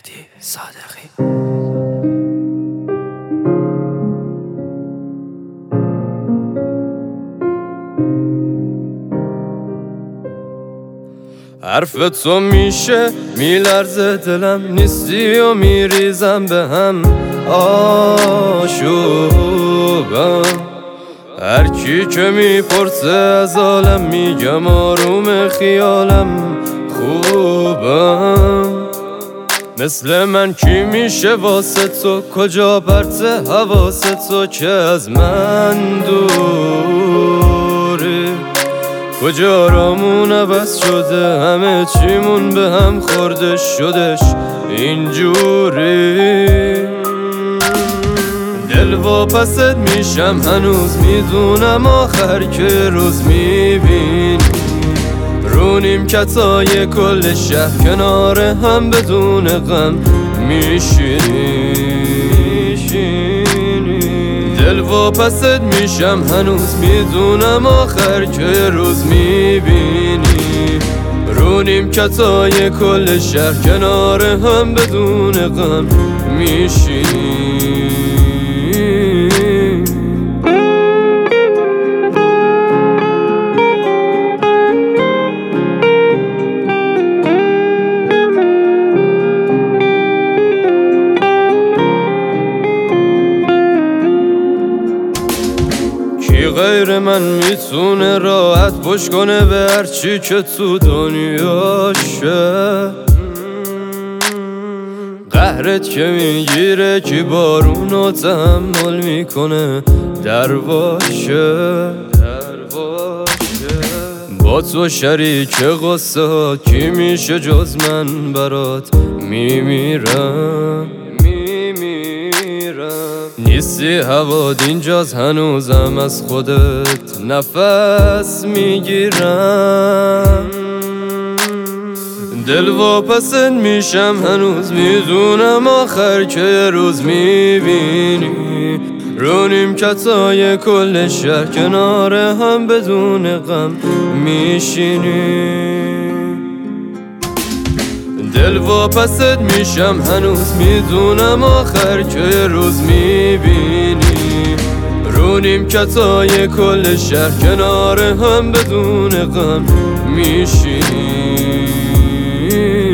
مهدی صادقی. حرف تو میشه میلرزه دلم، نیستی و میریزم به هم آشوبم. هر کی که میپرسه از عالم میگم آروم خیالم خوبم. مثل من کی میشه واسه تو، کجا پرت حواست تو که از من دوری. کجا رامون عوض شده، همه چیمون به هم خورده شدش اینجوری. دل واپست میشم هنوز، میدونم آخر که روز میبینی. رو نیمکتای کل شهر کنار هم بدون غم میشینی. دل واپست میشم هنوز، میدونم آخر که روز میبینی. رو نیمکتای کل شهر کنار هم بدون غم میشینی. غیر من میتونه راحت پشت کنه به هرچی که تو دنیاشه؟ قهرت که میگیره کی بارونو تحمل میکنه درواشه. با تو شریک قصه ها کی میشه جز من برات میمیرم. نیستی هوا اینجاست هنوزم از خودت نفس میگیرم. دل واپست میشم هنوز، میدونم آخر که روز میبینی. رو نیمکتای کل شهر کنار هم بدون غم میشینی. دل واپست میشم هنوز، میدونم آخر که روز میبینی. رو نیمکتای کل شهر کنار هم بدون غم میشینی.